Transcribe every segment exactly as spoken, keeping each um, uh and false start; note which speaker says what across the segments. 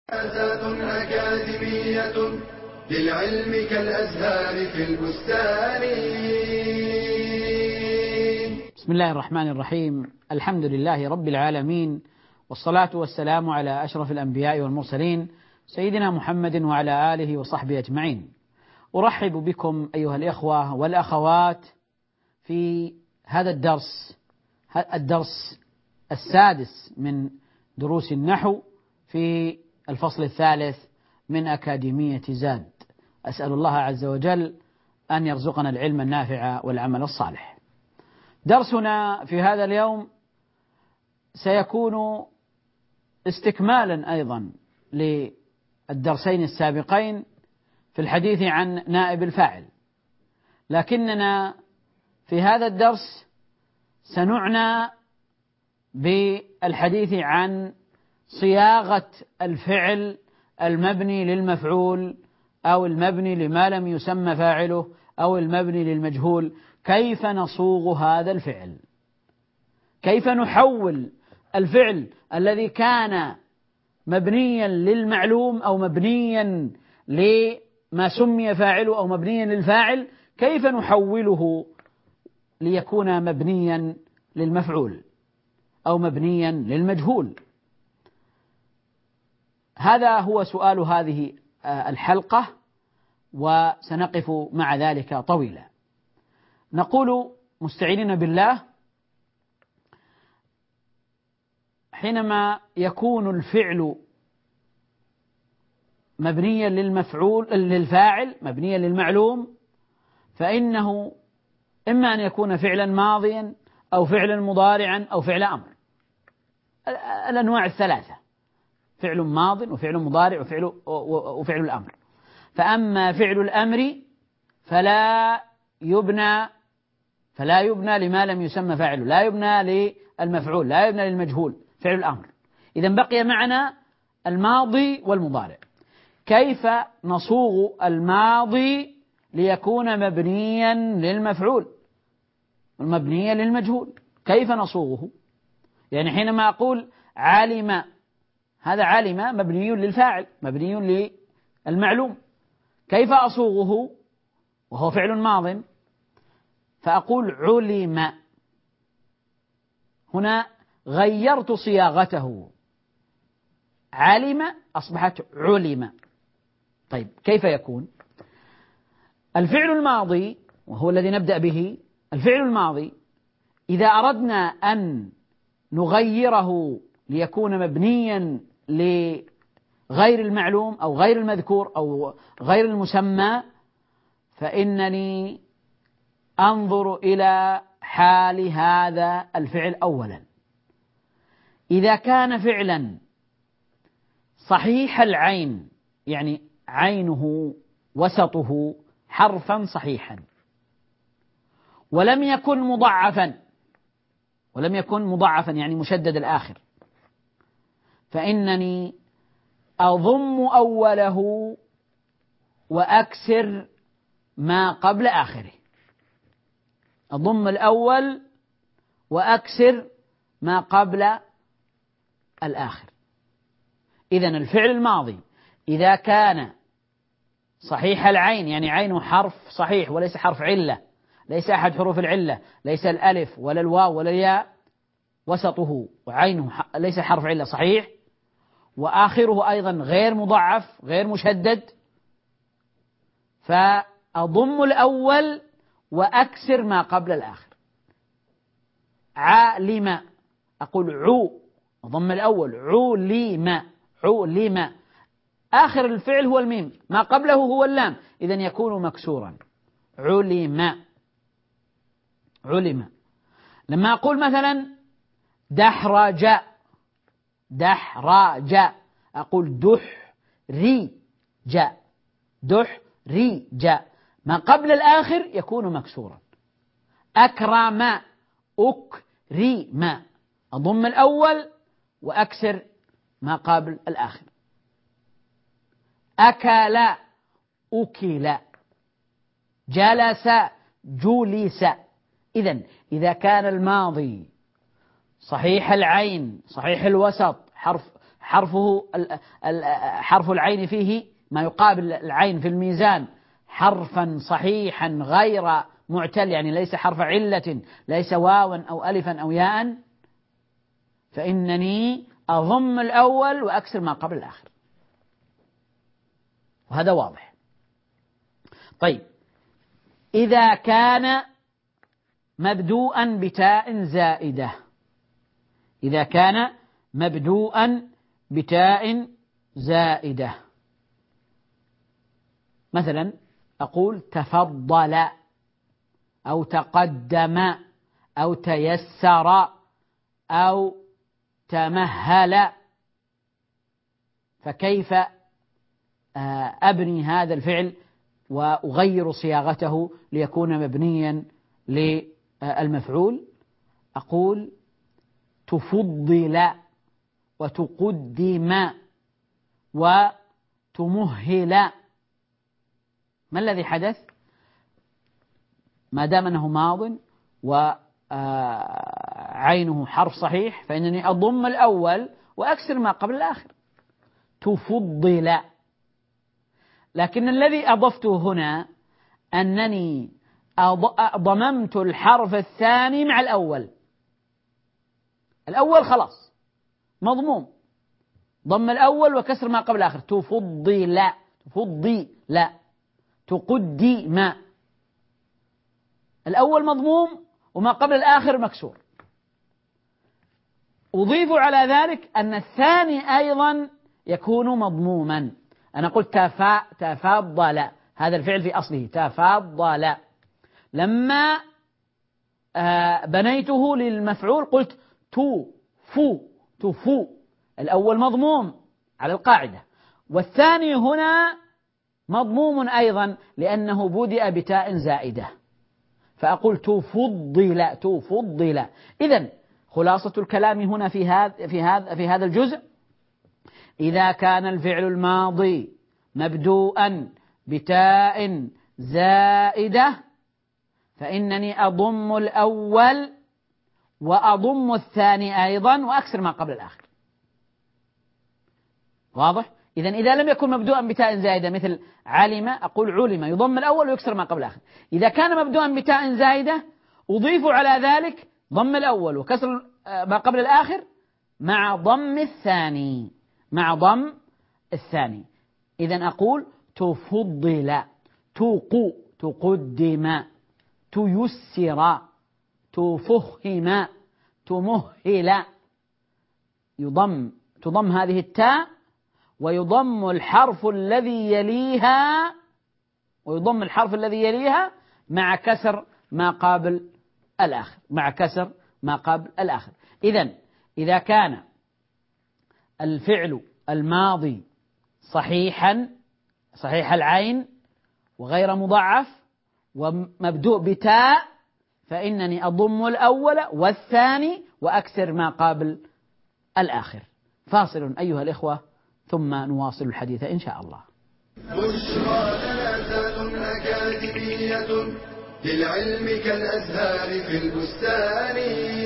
Speaker 1: أكاديمية للعلم كالأزهار في البستان.
Speaker 2: بسم الله الرحمن الرحيم. الحمد لله رب العالمين، والصلاة والسلام على أشرف الأنبياء والمرسلين سيدنا محمد وعلى آله وصحبه أجمعين. أرحب بكم أيها الإخوة والأخوات في هذا الدرس الدرس السادس من دروس النحو في الفصل الثالث من أكاديمية زاد. أسأل الله عز وجل أن يرزقنا العلم النافع والعمل الصالح. درسنا في هذا اليوم سيكون استكمالا أيضا للدرسين السابقين في الحديث عن نائب الفاعل، لكننا في هذا الدرس سنعنى بالحديث عن صياغة الفعل المبني للمفعول أو المبني لما لم يسمى فاعله أو المبني للمجهول. كيف نصوغ هذا الفعل؟ كيف نحول الفعل الذي كان مبنيا للمعلوم أو مبنيا لما سمي فاعله أو مبنيا للفاعل، كيف نحوله ليكون مبنيا للمفعول أو مبنيا للمجهول؟ هذا هو سؤال هذه الحلقة، وسنقف مع ذلك طويلا. نقول مستعينين بالله: حينما يكون الفعل مبنيا للمفعول للفاعل مبنيا للمعلوم، فإنه إما أن يكون فعلا ماضيا أو فعلا مضارعا أو فعل أمر، الأنواع الثلاثة: فعل ماض وفعل مضارع وفعل وفعل الأمر. فأما فعل الأمر فلا يبنى فلا يبنى لما لم يسمى فاعله، لا يبنى للمفعول، لا يبنى للمجهول، فعل الأمر. إذن بقي معنا الماضي والمضارع. كيف نصوغ الماضي ليكون مبنيا للمفعول مبنيا للمجهول؟ كيف نصوغه؟ يعني حينما أقول علم، هذا علم مبني للفاعل مبني للمعلوم. كيف أصوغه وهو فعل ماض؟ فأقول علم. هنا غيرت صياغته، علم أصبحت علم. طيب كيف يكون؟ الفعل الماضي وهو الذي نبدأ به، الفعل الماضي إذا أردنا أن نغيره ليكون مبنيا لغير المعلوم أو غير المذكور أو غير المسمى، فإنني أنظر إلى حال هذا الفعل أولا. إذا كان فعلا صحيح العين، يعني عينه وسطه حرفا صحيحا، ولم يكن مضعفا ولم يكن مضعفا يعني مشدد الآخر، فإنني أضم أوله وأكسر ما قبل آخره. أضم الأول وأكسر ما قبل الآخر. إذن الفعل الماضي إذا كان صحيح العين، يعني عينه حرف صحيح وليس حرف علة، ليس أحد حروف العلة، ليس الألف ولا الواو ولا الياء، وسطه وعينه ليس حرف علة صحيح، وآخره أيضا غير مضعف غير مشدد، فأضم الأول وأكسر ما قبل الآخر. عالم، أقول عو، أضم الأول علم، علم، آخر الفعل هو الميم، ما قبله هو اللام، إذن يكون مكسورا. علم، علم. لما أقول مثلا دحرج، دحرج، أقول دحرج، دحرج، ما قبل الآخر يكون مكسورا. أكرم، أكرم، أضم الأول وأكسر ما قبل الآخر. أكل، أكل، جلس، جلس. إذن إذا كان الماضي صحيح العين صحيح الوسط حرف حرفه حرف العين فيه ما يقابل العين في الميزان حرفا صحيحا غير معتل، يعني ليس حرف علة، ليس واوا أو ألفا أو ياء، فإنني أضم الأول وأكسر ما قبل الآخر، وهذا واضح. طيب، إذا كان مبدوءا بتاء زائدة، إذا كان مبدوءا بتاء زائدة، مثلا أقول تفضل أو تقدم أو تيسر أو تمهل، فكيف أبني هذا الفعل وأغير صياغته ليكون مبنيا للمفعول؟ أقول تفضل وتقدم وتمهل. ما الذي حدث؟ ما دام أنه ماض وعينه حرف صحيح فإنني أضم الأول وأكسر ما قبل الآخر، تفضل. لكن الذي أضفته هنا أنني ضممت الحرف الثاني مع الأول، الأول خلاص مضموم، ضم الأول وكسر ما قبل الآخر، تفضل تفضي لا تقدم، الأول مضموم وما قبل الآخر مكسور. أضيف على ذلك أن الثاني أيضا يكون مضموما. أنا قلت تفا تفضل، هذا الفعل في أصله تفضل، لما آه بنيته للمفعول قلت تفو تفو، الأول مضموم على القاعدة، والثاني هنا مضموم أيضا لأنه بدأ بتاء زائدة، فأقول تفضل تفضل. إذن خلاصة الكلام هنا في هذا في هذا في هذا الجزء: إذا كان الفعل الماضي مبدوءا بتاء زائدة فإنني أضم الأول وأضم الثاني أيضا وأكسر ما قبل الآخر. واضح؟ إذن إذا لم يكن مبدوءا بتاء زائدة مثل علم أقول علم، يضم الأول ويكسر ما قبل الآخر. إذا كان مبدوءا بتاء زائدة أضيف على ذلك ضم الأول وكسر ما قبل الآخر مع ضم الثاني مع ضم الثاني. إذن أقول تفضل، تقو تقدم، تيسر، تفهم، تمهل. يضم تضم هذه التاء ويضم الحرف الذي يليها ويضم الحرف الذي يليها مع كسر ما قابل الآخر مع كسر ما قابل الآخر. إذن إذا كان الفعل الماضي صحيحا صحيح العين وغير مضاعف ومبدوء بتاء فإنني أضم الأول والثاني وأكسر ما قابل الآخر. فاصل أيها الإخوة ثم نواصل الحديث إن شاء الله.
Speaker 1: بشرى جنازات أكاديمية للعلم كالأزهار في البستان.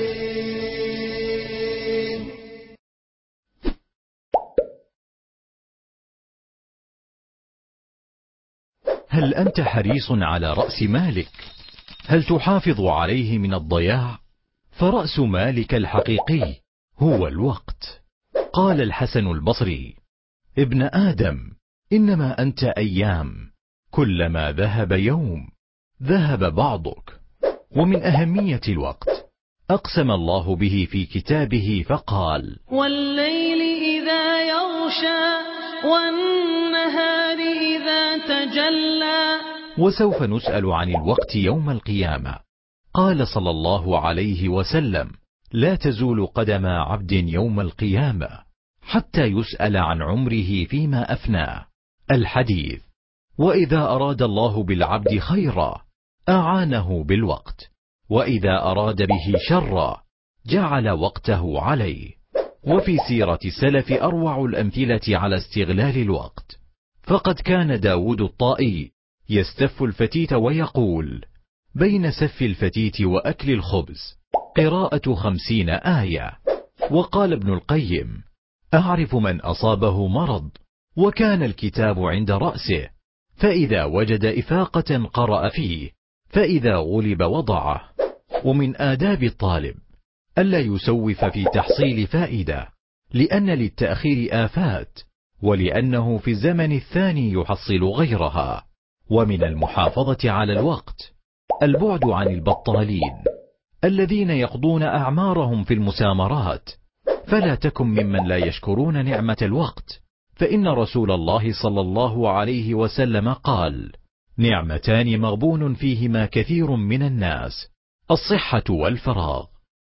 Speaker 3: هل أنت حريص على رأس مالك؟ هل تحافظ عليه من الضياع؟ فرأس مالك الحقيقي هو الوقت. قال الحسن البصري: ابن آدم إنما أنت أيام، كلما ذهب يوم ذهب بعضك. ومن أهمية الوقت أقسم الله به في كتابه فقال:
Speaker 4: والليل إذا يغشى والنهار إذا تجلى.
Speaker 3: وسوف نسأل عن الوقت يوم القيامة. قال صلى الله عليه وسلم: لا تزول قدم عبد يوم القيامة حتى يسأل عن عمره فيما أفناه. الحديث. وإذا أراد الله بالعبد خيرا أعانه بالوقت، وإذا أراد به شرا جعل وقته عليه. وفي سيرة السلف أروع الأمثلة على استغلال الوقت، فقد كان داود الطائي يستف الفتيت ويقول: بين سف الفتيت وأكل الخبز قراءة خمسين آية. وقال ابن القيم: أعرف من أصابه مرض وكان الكتاب عند رأسه، فإذا وجد إفاقة قرأ فيه، فإذا غلب وضعه. ومن آداب الطالب ألا يسوف في تحصيل فائدة، لأن للتأخير آفات، ولأنه في الزمن الثاني يحصل غيرها. ومن المحافظة على الوقت البعد عن البطالين الذين يقضون أعمارهم في المسامرات، فلا تكن ممن لا يشكرون نعمة الوقت، فإن رسول الله صلى الله عليه وسلم قال: نعمتان مغبون فيهما كثير من الناس، الصحة والفراغ.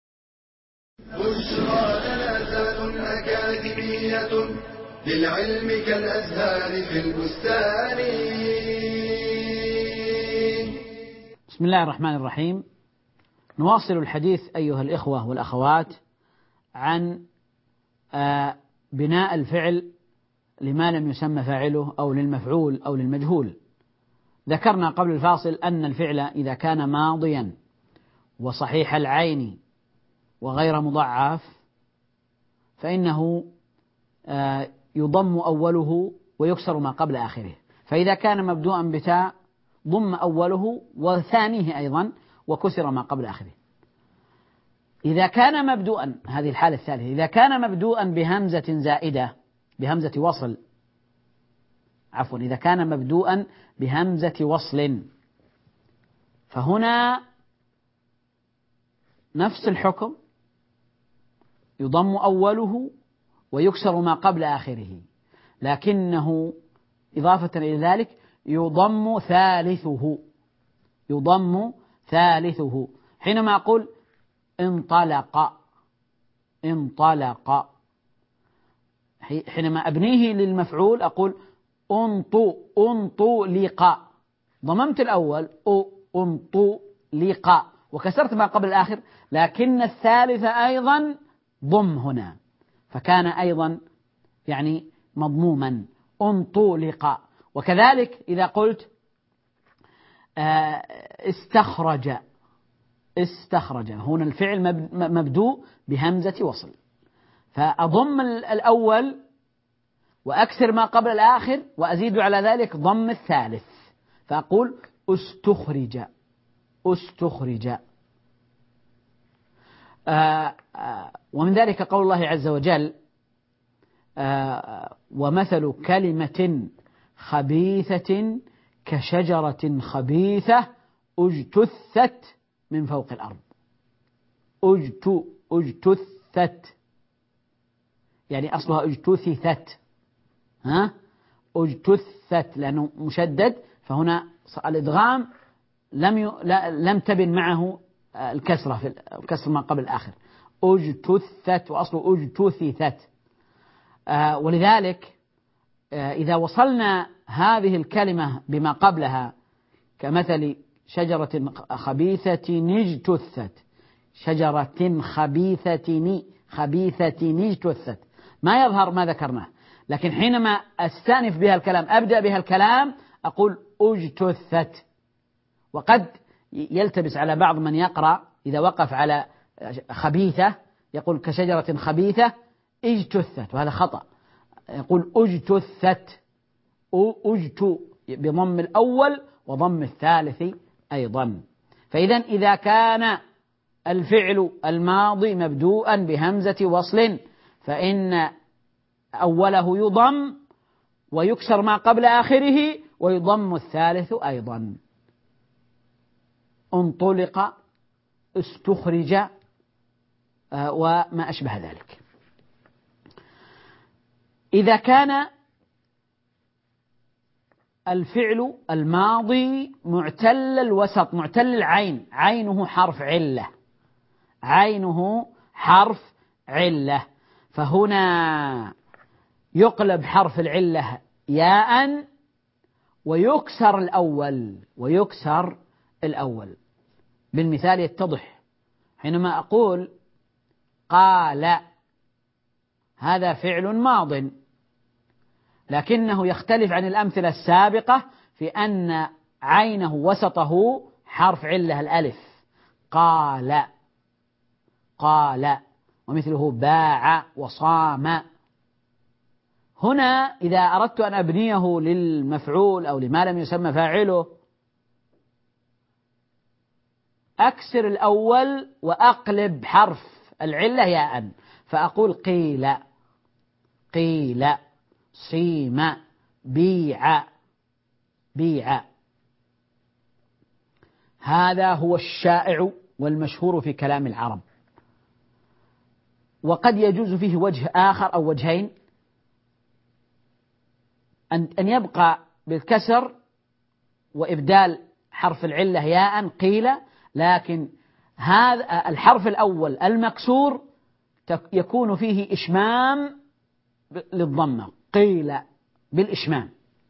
Speaker 1: بشرى لنا أكاديمية للعلم كالأزهار في البستان.
Speaker 2: بسم الله الرحمن الرحيم. نواصل الحديث أيها الإخوة والأخوات عن بناء الفعل لما لم يسمى فاعله أو للمفعول أو للمجهول. ذكرنا قبل الفاصل أن الفعل إذا كان ماضيا وصحيح العين وغير مضعف فإنه يضم أوله ويكسر ما قبل آخره، فإذا كان مبدوءا بتاء ضم أوله وثانيه أيضا وكسر ما قبل آخره. إذا كان مبدوءا، هذه الحالة الثالثة، إذا كان مبدوءا بهمزة زائدة بهمزة وصل عفوا إذا كان مبدوءا بهمزة وصل فهنا نفس الحكم، يضم أوله ويكسر ما قبل آخره، لكنه إضافة إلى ذلك يضم ثالثه يضم ثالثه حينما أقول انطلق انطلق، حينما أبنيه للمفعول أقول انطو انطلق، ضممت الأول انطلق وكسرت ما قبل الآخر، لكن الثالث أيضا ضم هنا، فكان أيضا يعني مضموما انطلق. وكذلك إذا قلت استخرج استخرج، هنا الفعل مبدوء بهمزة وصل، فأضم الأول وأكسر ما قبل الآخر وأزيد على ذلك ضم الثالث، فأقول استخرج استخرج. آآ آآ ومن ذلك قول الله عز وجل ومثل كلمة خبيثة كشجرة خبيثة اجتثت من فوق الأرض. اجت اجتثت يعني أصلها اجتثثت، ها اجتثت لأنه مشدد، فهنا الإدغام لم ي... لم تبن معه الكسرة في الكسر ما قبل الآخر، اجتثت وأصله اجتثثت. آه ولذلك آه إذا وصلنا هذه الكلمة بما قبلها كمثل شجرة خبيثة اجتثت، شجرة خبيثة خبيثة اجتثت، ما يظهر ما ذكرناه، لكن حينما أستأنف بها الكلام أبدأ بها الكلام أقول اجتثت. وقد يلتبس على بعض من يقرأ إذا وقف على خبيثة يقول كشجرة خبيثة اجتثت، وهذا خطأ، يقول اجتثت اجت بضم الأول وضم الثالث أيضا. فإذا إذا كان الفعل الماضي مبدوءا بهمزة وصل فإن أوله يضم ويكسر ما قبل آخره ويضم الثالث أيضا. انطلق استخرج آه وما أشبه ذلك. إذا كان الفعل الماضي معتل الوسط معتل العين، عينه حرف علة عينه حرف علة فهنا يقلب حرف العلة ياء ويكسر الأول ويكسر الأول. بالمثال يتضح، حينما أقول قال هذا فعل ماض، لكنه يختلف عن الأمثلة السابقة في أن عينه وسطه حرف علة الألف، قال قال، ومثله باع وصام هنا إذا أردت أن أبنيه للمفعول أو لما لم يسمى فاعله أكسر الأول وأقلب حرف العلة ياء، فأقول قيل، قيل، صيم، بيع، بيع. هذا هو الشائع والمشهور في كلام العرب. وقد يجوز فيه وجه آخر أو وجهين، أن يبقى بالكسر وإبدال حرف العلة ياء قيل، لكن هذا الحرف الأول المكسور يكون فيه إشمام للضمة، قيل بالإشمام.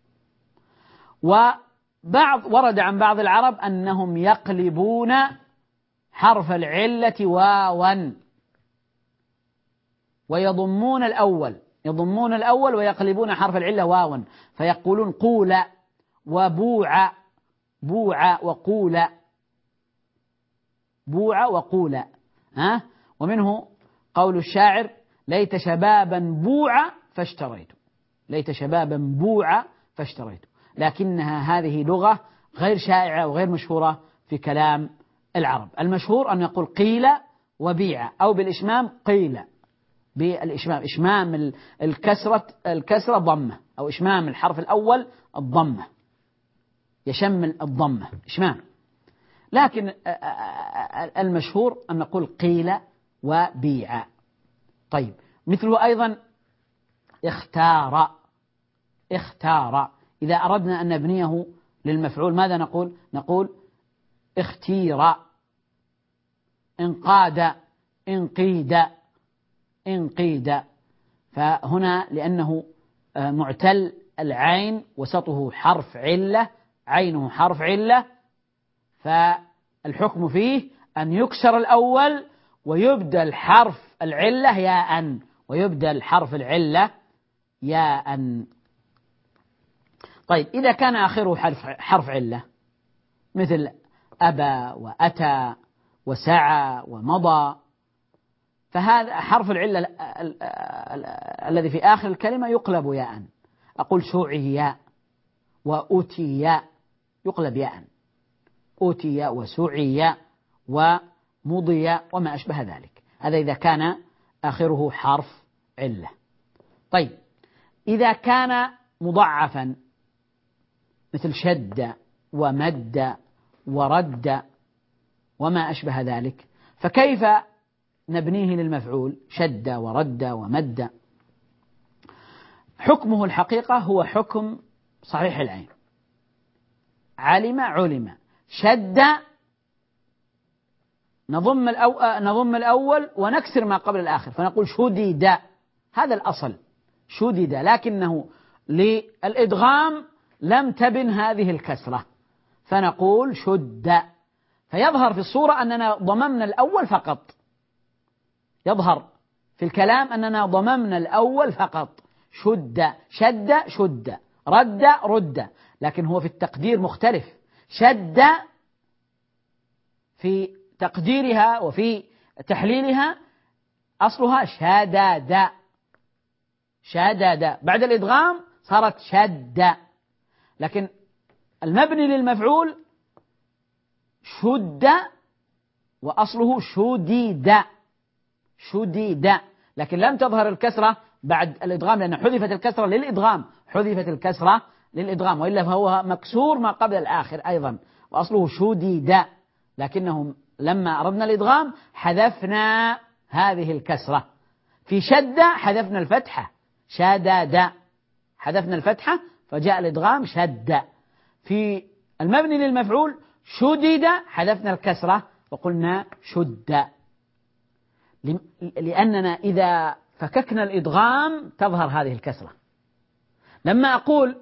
Speaker 2: وبعض ورد عن بعض العرب أنهم يقلبون حرف العلة واوا ويضمون الأول، يضمون الأول ويقلبون حرف العلة واوا، فيقولون قول وبوع، بوع وقول، بوع وقول. ها؟ ومنه قول الشاعر: ليت شبابا بوع فاشتريت، ليت شبابا بوع فاشتريت. لكنها هذه لغة غير شائعة وغير مشهورة في كلام العرب. المشهور أن يقول قيل وبيع، أو بالإشمام قيل، بالإشمام، إشمام الكسرة الكسرة ضمة، أو إشمام الحرف الأول الضمة، يشمل الضمة إشمام. لكن المشهور أن نقول قيل وبيع. طيب، مثله أيضا اختار، اختار. إذا أردنا أن نبنيه للمفعول ماذا نقول؟ نقول اختير، انقاد، انقيد، انقيد. فهنا لأنه معتل العين وسطه حرف علة، عينه حرف علة، فالحكم فيه أن يكسر الأول ويبدل حرف العلة ياء، ويبدل حرف العلة ياء. طيب، إذا كان آخره حرف, حرف علة مثل أبى وأتى وسعى ومضى، فهذا حرف العلة الذي في آخر الكلمة يقلب ياء. أقول سعي وأتي، يقلب ياء، أتي وسعي ومضي وما أشبه ذلك. هذا إذا كان آخره حرف علة. طيب، إذا كان مضعفا مثل شد ومد ورد وما أشبه ذلك، فكيف نبنيه للمفعول؟ شد ورد ومد. حكمه الحقيقة هو حكم صحيح العين، علم علم. شد نضم الأو... نضم الأول ونكسر ما قبل الآخر، فنقول شدد، هذا الأصل شدد، لكنه للإدغام لم تبن هذه الكسرة، فنقول شد. فيظهر في الصورة أننا ضممنا الأول فقط، يظهر في الكلام أننا ضممنا الأول فقط، شد، شد، شد، رد، رد. لكن هو في التقدير مختلف. شد في تقديرها وفي تحليلها أصلها شدد، شدد، بعد الإدغام صارت شد. لكن المبني للمفعول شد وأصله شديد، شديد، لكن لم تظهر الكسرة بعد الإدغام، لأن حذفت الكسرة للإدغام، حذفت الكسرة للإدغام، وإلا فهو مكسور ما قبل الآخر أيضا، وأصله شديد، لكنه لما أردنا الإدغام حذفنا هذه الكسرة. في شد حذفنا الفتحة، شدد، حذفنا الفتحة فجاء الإدغام شد. في المبني للمفعول شدد حذفنا الكسرة وقلنا شد، لأننا إذا فككنا الإدغام تظهر هذه الكسرة. لما أقول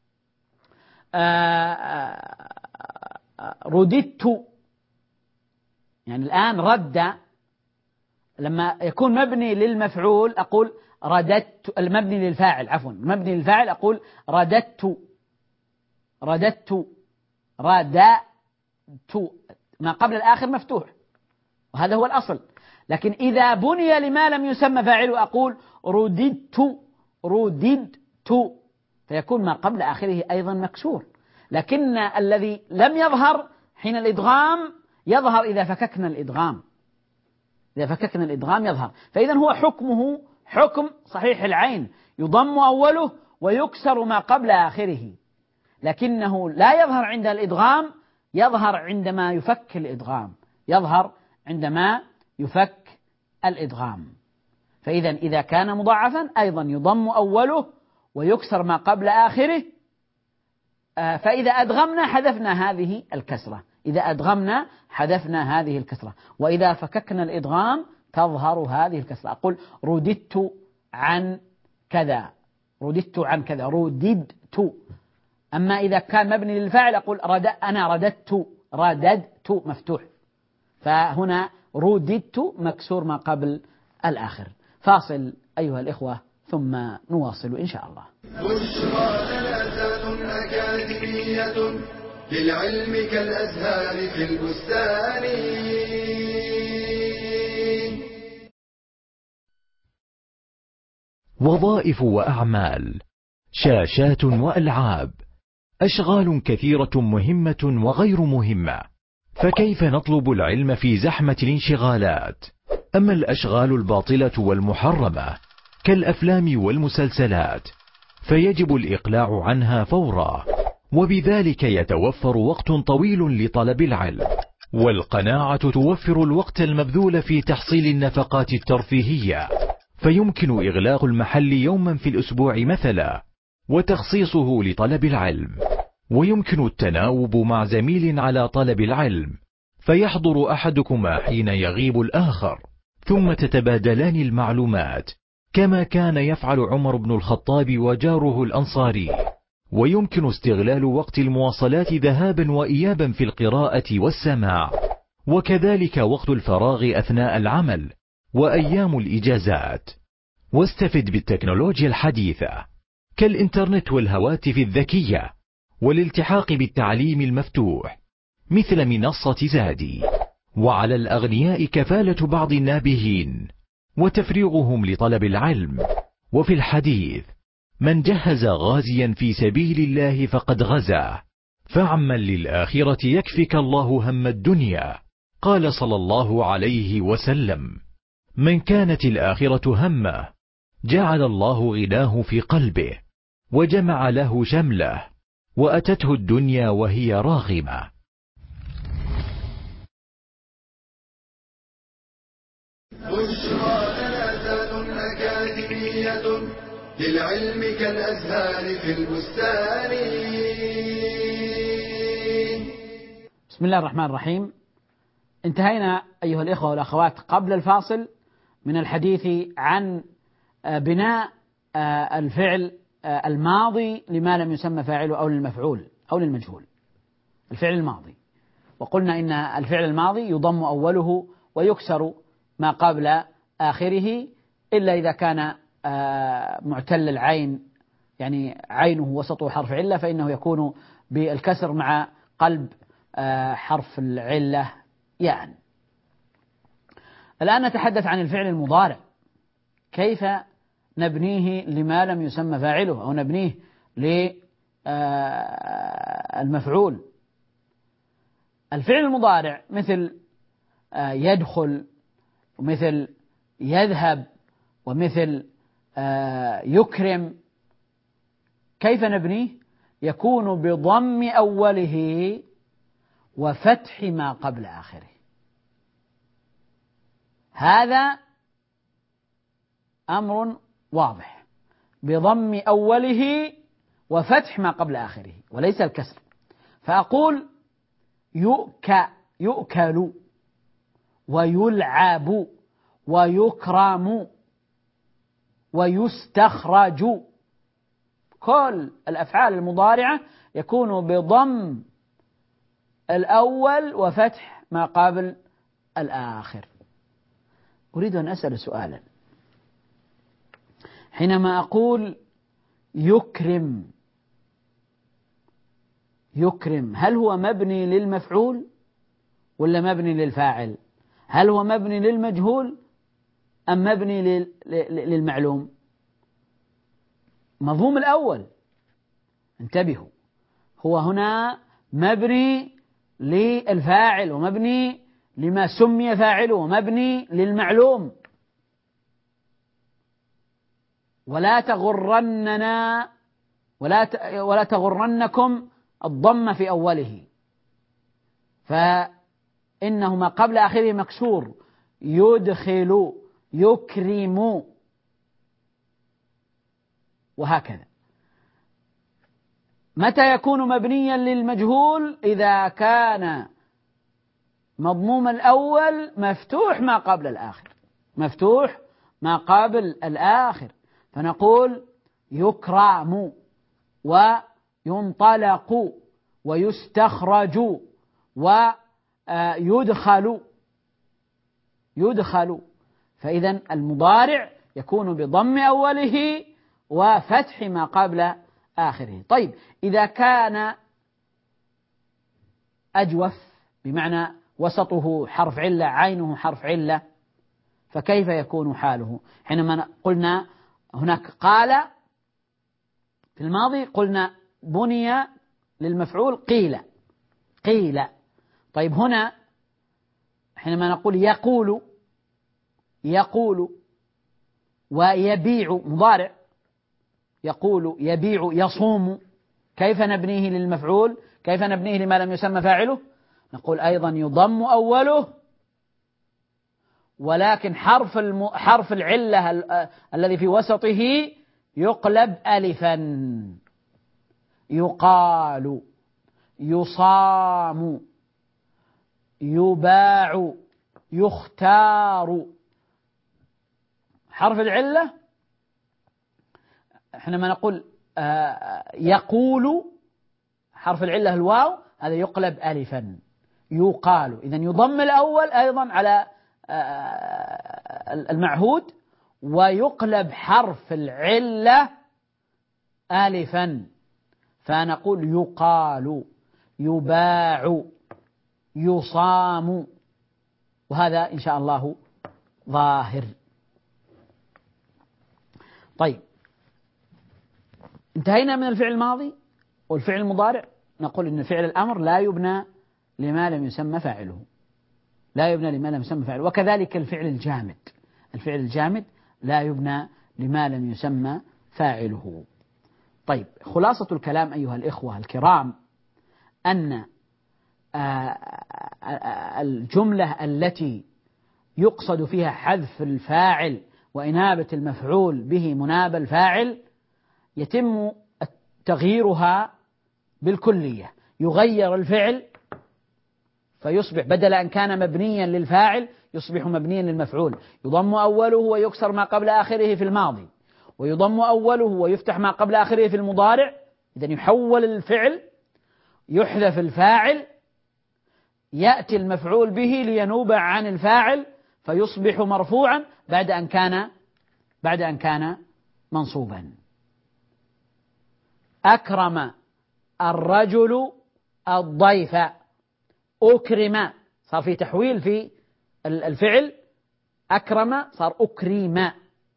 Speaker 2: رددت، يعني الآن رد، لما يكون مبني للمفعول أقول رددت، المبني للفاعل عفوا، المبني للفاعل أقول رددت، رددت، رددت، ما قبل الآخر مفتوح، وهذا هو الأصل. لكن إذا بني لما لم يسمى فاعله أقول رددت، رددت، فيكون ما قبل آخره أيضا مكسور، لكن الذي لم يظهر حين الإدغام يظهر إذا فككنا الإدغام، إذا فككنا الإدغام يظهر. فإذا هو حكمه حكم صحيح العين، يضم أوله ويكسر ما قبل آخره، لكنه لا يظهر عند الإدغام، يظهر عندما يفك الإدغام، يظهر عندما يفك الإدغام. فإذا إذا كان مضاعفا أيضا يضم أوله ويكسر ما قبل آخره، فإذا أدغمنا حذفنا هذه الكسرة، إذا أدغمنا حذفنا هذه الكسرة، وإذا فككنا الإدغام تظهر هذه الكسرة. أقول رددت عن كذا، رددت عن كذا، رددت. أما إذا كان مبني للفاعل أقول رد أنا رددت، رددت مفتوح، فهنا رددت مكسور ما قبل الآخر. فاصل أيها الإخوة ثم نواصل إن شاء الله.
Speaker 1: بشرى جنازات أكاديمية للعلم كالأزهار في البستان.
Speaker 3: وظائف وأعمال، شاشات وألعاب، أشغال كثيرة مهمة وغير مهمة، فكيف نطلب العلم في زحمة الانشغالات؟ أما الأشغال الباطلة والمحرمة كالأفلام والمسلسلات فيجب الإقلاع عنها فورا، وبذلك يتوفر وقت طويل لطلب العلم، والقناعة توفر الوقت المبذول في تحصيل النفقات الترفيهية، فيمكن إغلاق المحل يوما في الأسبوع مثلا وتخصيصه لطلب العلم، ويمكن التناوب مع زميل على طلب العلم فيحضر أحدكما حين يغيب الآخر، ثم تتبادلان المعلومات كما كان يفعل عمر بن الخطاب وجاره الأنصاري. ويمكن استغلال وقت المواصلات ذهابا وإيابا في القراءة والسماع، وكذلك وقت الفراغ أثناء العمل وأيام الإجازات. واستفد بالتكنولوجيا الحديثة كالإنترنت والهواتف الذكية والالتحاق بالتعليم المفتوح مثل منصة زادي. وعلى الأغنياء كفالة بعض النابهين وتفريغهم لطلب العلم. وفي الحديث من جهز غازيا في سبيل الله فقد غزا، فعمن للآخرة يكفك الله هم الدنيا. قال صلى الله عليه وسلم من كانت الآخرة همه جعل الله غناه في قلبه وجمع له شمله وأتته الدنيا وهي راغمة.
Speaker 1: بشرى جنازات أكاديمية للعلم كالأزهار في البستان.
Speaker 2: بسم الله الرحمن الرحيم. انتهينا أيها الإخوة والأخوات قبل الفاصل من الحديث عن بناء الفعل الماضي لما لم يسمى فاعله أو للمفعول أو للمجهول، الفعل الماضي. وقلنا إن الفعل الماضي يضم أوله ويكسر ما قبل آخره إلا إذا كان معتل العين، يعني عينه وسطه حرف علة، فإنه يكون بالكسر مع قلب حرف العلة يعني. الآن نتحدث عن الفعل المضارع، كيف نبنيه لما لم يسمى فاعله أو نبنيه للمفعول. الفعل المضارع مثل يدخل ومثل يذهب ومثل يكرم، كيف نبنيه؟ يكون بضم أوله وفتح ما قبل آخره. هذا أمر واضح، بضم أوله وفتح ما قبل آخره وليس الكسر. فأقول يؤكل يؤكل ويلعب ويكرم ويستخرج، كل الأفعال المضارعة يكون بضم الأول وفتح ما قبل الآخر. أريد أن أسأل سؤالا، حينما أقول يكرم يكرم هل هو مبني للمفعول ولا مبني للفاعل؟ هل هو مبني للمجهول أم مبني للمعلوم؟ مضموم الأول، انتبهوا، هو هنا مبني للفاعل ومبني لما سمي فاعله ومبني للمعلوم. ولا تغرننا ولا ولا تغرنكم الضم في أوله، فإنه ما قبل آخره مكسور، يدخل، يكرم، وهكذا. متى يكون مبنيا للمجهول؟ إذا كان مضموم الأول مفتوح ما قبل الآخر، مفتوح ما قبل الآخر، فنقول يكرم وينطلق ويستخرج ويدخل، يدخل. فإذا المضارع يكون بضم أوله وفتح ما قبل آخره. طيب إذا كان أجوف بمعنى وسطه حرف علة، عينه حرف علة، فكيف يكون حاله؟ حينما قلنا هناك قال في الماضي قلنا بني للمفعول قيل، قيل. طيب هنا حينما نقول يقول، يقول ويبيع مضارع، يقول يبيع يصوم، كيف نبنيه للمفعول؟ كيف نبنيه لما لم يسمى فاعله؟ نقول أيضا يضم أوله، ولكن حرف الم... حرف العلة ال... الذي في وسطه يقلب ألفا، يقال، يصام، يباع، يختار. حرف العلة حينما نقول يقول، حرف العلة الواو، هذا يقلب ألفا، يقال. إذن يضم الأول أيضا على المعهود، ويقلب حرف العلة ألفا، فنقول يقال، يباع، يصام، وهذا إن شاء الله ظاهر. طيب انتهينا من الفعل الماضي والفعل المضارع. نقول إن فعل الأمر لا يبنى لما لم يسمى فاعله، لا يبنى لما لم يسمى فاعله. وكذلك الفعل الجامد، الفعل الجامد لا يبنى لما لم يسمى فاعله. طيب خلاصة الكلام أيها الإخوة الكرام أن الجملة التي يقصد فيها حذف الفاعل وإنابة المفعول به مناب الفاعل يتم تغييرها بالكلية، يغير الفعل فيصبح بدل أن كان مبنيا للفاعل يصبح مبنيا للمفعول، يضم أوله ويكسر ما قبل آخره في الماضي، ويضم أوله ويفتح ما قبل آخره في المضارع. إذن يحول الفعل، يحذف الفاعل، يأتي المفعول به لينوب عن الفاعل فيصبح مرفوعا بعد أن كان بعد أن كان منصوبا. أكرم الرجل الضيف، أكرم، صار في تحويل في الفعل، أكرم صار أكرم.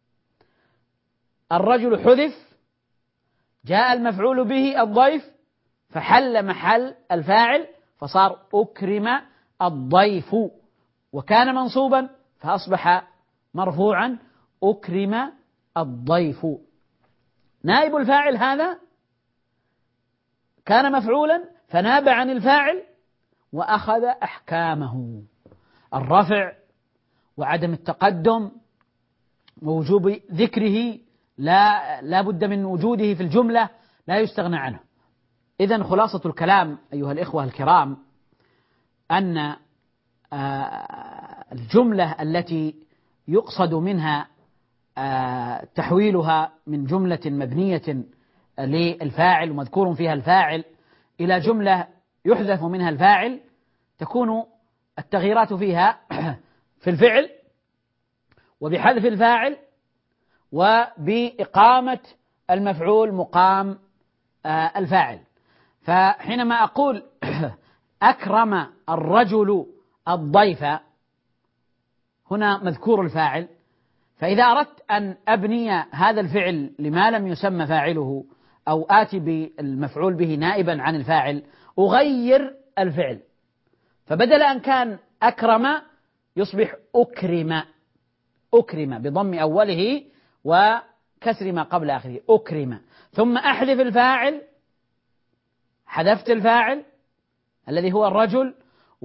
Speaker 2: الرجل حذف، جاء المفعول به الضيف فحل محل الفاعل فصار أكرم الضيف، وكان منصوبا فأصبح مرفوعا أكرم الضيف. نائب الفاعل هذا كان مفعولا فناب عن الفاعل وأخذ أحكامه، الرفع وعدم التقدم ووجوب ذكره، لا لا بد من وجوده في الجملة، لا يستغنى عنه. إذن خلاصة الكلام أيها الإخوة الكرام أن الجملة التي يقصد منها تحويلها من جملة مبنية للفاعل ومذكور فيها الفاعل إلى جملة يحذف منها الفاعل تكون التغييرات فيها في الفعل وبحذف الفاعل وبإقامة المفعول مقام الفاعل. فحينما أقول أكرم الرجل الضيف، هنا مذكور الفاعل، فإذا أردت أن أبني هذا الفعل لما لم يسمى فاعله أو آتي بالمفعول به نائبا عن الفاعل أغير الفعل، فبدل أن كان أكرم يصبح أكرم، أكرم بضم أوله وكسر ما قبل آخره، أكرم، ثم أحذف الفاعل، حذفت الفاعل الذي هو الرجل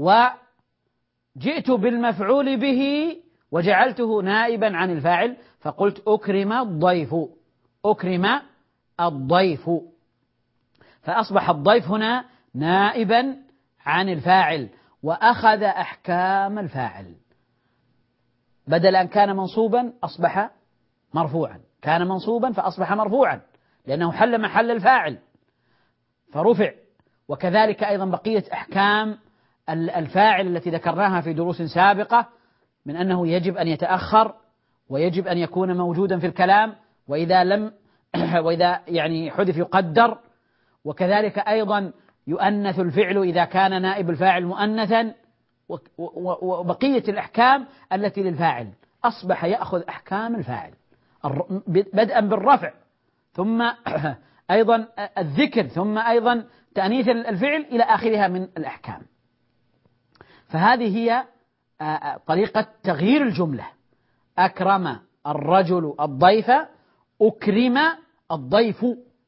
Speaker 2: وجئت بالمفعول به وجعلته نائبا عن الفاعل، فقلت أكرم الضيف، أكرم الضيف، فأصبح الضيف هنا نائبا عن الفاعل وأخذ أحكام الفاعل، بدل أن كان منصوبا أصبح مرفوعا، كان منصوبا فأصبح مرفوعا لأنه حل محل الفاعل فرفع. وكذلك أيضا بقية أحكام الفاعل التي ذكرناها في دروس سابقة، من أنه يجب أن يتأخر ويجب أن يكون موجودا في الكلام، وإذا لم وإذا يعني حذف يقدر، وكذلك أيضا يؤنث الفعل إذا كان نائب الفاعل مؤنثا، وبقية الأحكام التي للفاعل أصبح يأخذ أحكام الفاعل بدءا بالرفع ثم أيضا الذكر ثم أيضا تأنيث الفعل إلى آخرها من الأحكام. فهذه هي طريقة تغيير الجملة: أكرم الرجل الضيف، أكرم الضيف،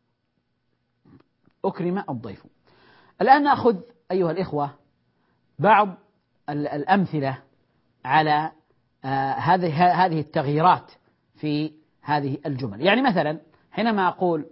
Speaker 2: أكرم الضيف. الآن نأخذ أيها الإخوة بعض الأمثلة على هذه هذه التغييرات في هذه الجمل. يعني مثلا حينما أقول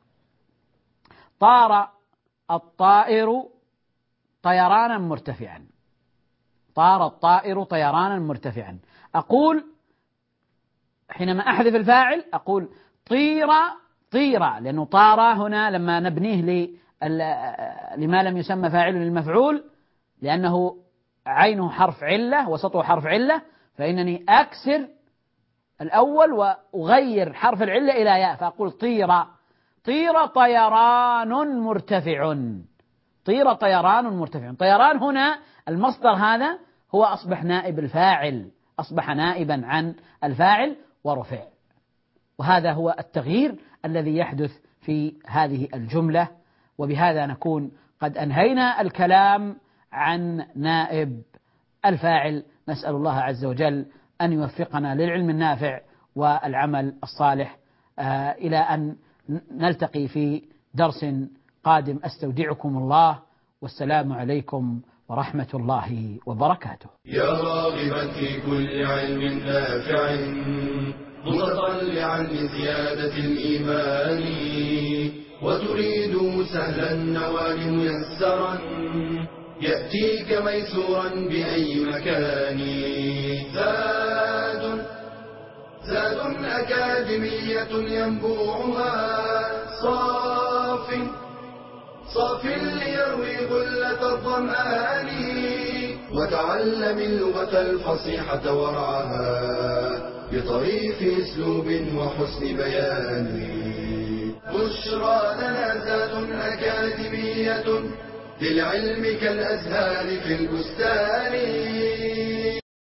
Speaker 2: طار الطائر طيرانا مرتفعا، طار الطائر طيرانا مرتفعا، أقول حينما أحذف الفاعل أقول طير، طير، لأنه طار هنا لما نبنيه لما لم يسمى فاعل للمفعول لأنه عينه حرف علة وسطه حرف علة، فإنني أكسر الأول وأغير حرف العلة إلى ياء فأقول طير، طير طيران مرتفع، طير طيران مرتفع. طيران هنا المصدر هذا هو أصبح نائب الفاعل، أصبح نائبا عن الفاعل ورفع. وهذا هو التغيير الذي يحدث في هذه الجملة. وبهذا نكون قد أنهينا الكلام عن نائب الفاعل. نسأل الله عز وجل أن يوفقنا للعلم النافع والعمل الصالح، آه إلى أن نلتقي في درس قادم. أستودعكم الله، والسلام عليكم ورحمة الله وبركاته.
Speaker 1: يا راغبا في كل علم نافع متطلعا لزيادة الإيمان، وتريد سهلا النوال ميسرا يأتيك ميسورا بأي مكان. زاد زاد أكاديمية ينبوعها صاف صاف ليروي غلة الظمآن، وتعلم اللغة الفصيحة ورعاها بطريف اسلوب وحسن بيان. بشرى لنا زاد أكاديمية للعلم كالأزهار في البستان.